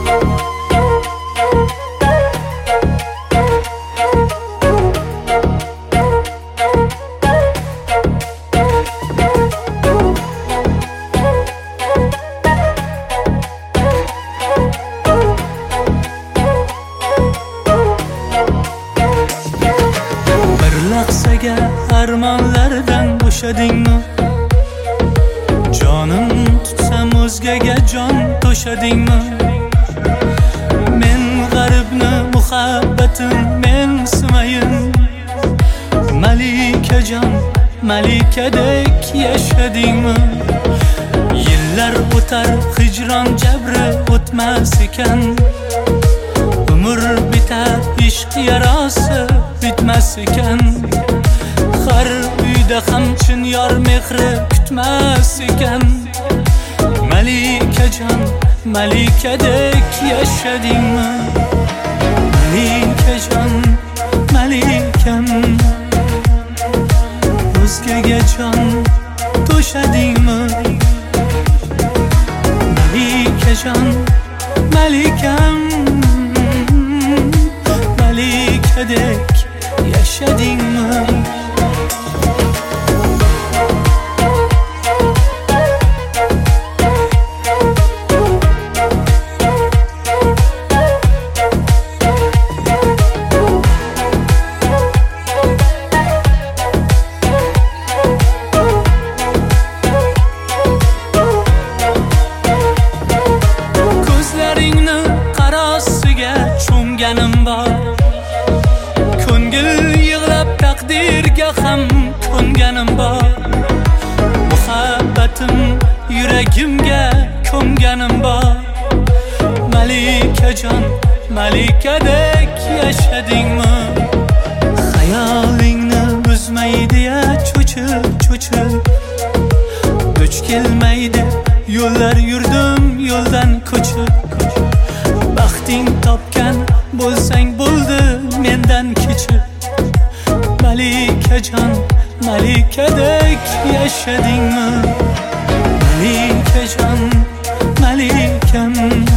lahzaga armonlardan bo'shadingmi? Jonim tutsam o'zgaga jon to'shadingmi? Men g'aribni muhabbatim mensimayin, malikajon, malikadek yashadingmi? Yillar o'tar, hijron jabri o'tmas ekan, umr bitar, ishq yarosi bitmas ekan. Har uyda ham chin yor mehri kutmas ekan. Malikajon, malikadek yashadingmi? Malikajon, malikam, o'zgaga jon to'shadingmi? Malikajon, malikam, malikadek yashadingmi? Ko'zlaringni qarosiga cho'mganim bor, ko'ngil yig'lab taqdirga ham ko'nganim bor. Muhabbatim yuragimga ko'mganim bor. Malikajon, malikadek yashadingmi? Xayolingni buzmaydi-ya cho'chib, duch kelmaydi yo'llar yurdim yo'ldan ko'chib. Baxting topgan bo'lsang bo'ldi mendan kechib. Malikajon, malikadek yashadingmi? Malikajon, malikam,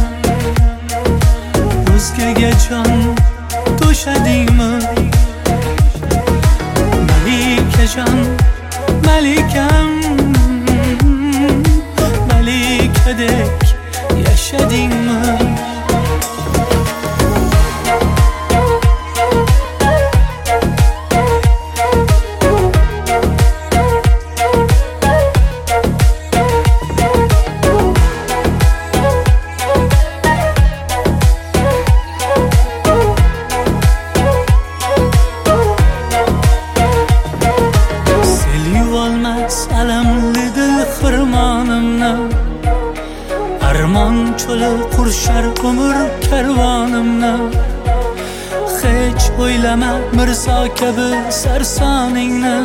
o'zgaga jon to'shadingmi? Malikajon, malikam, malikadek yashadingmi? Alamli dil xirmonimni, armon cho'li qurshar umr karvonimni. Hech o'ylama mirzo kabi sarsoningni.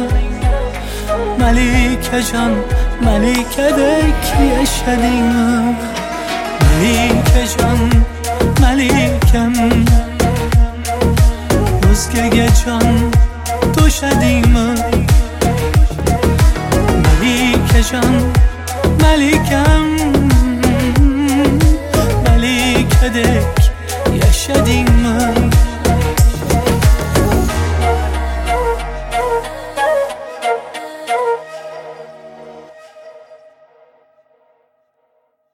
Malikajon, malikadek yashadingmi? Malikajon, malikam, o'zgaga jon to'shadingmi? Malikajon, malikam,